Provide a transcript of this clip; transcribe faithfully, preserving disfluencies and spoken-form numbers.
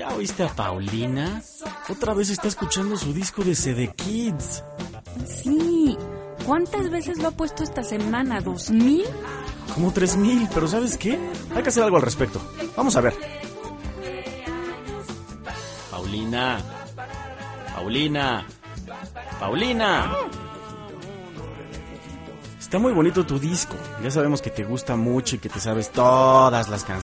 ¿Ya oíste a Paulina? Otra vez está escuchando su disco de C D Kids. Sí. ¿Cuántas veces lo ha puesto esta semana? ¿Dos mil? Como tres mil, pero ¿sabes qué? Hay que hacer algo al respecto. Vamos a ver. Paulina. Paulina. Paulina. Está muy bonito tu disco. Ya sabemos que te gusta mucho y que te sabes todas las canciones.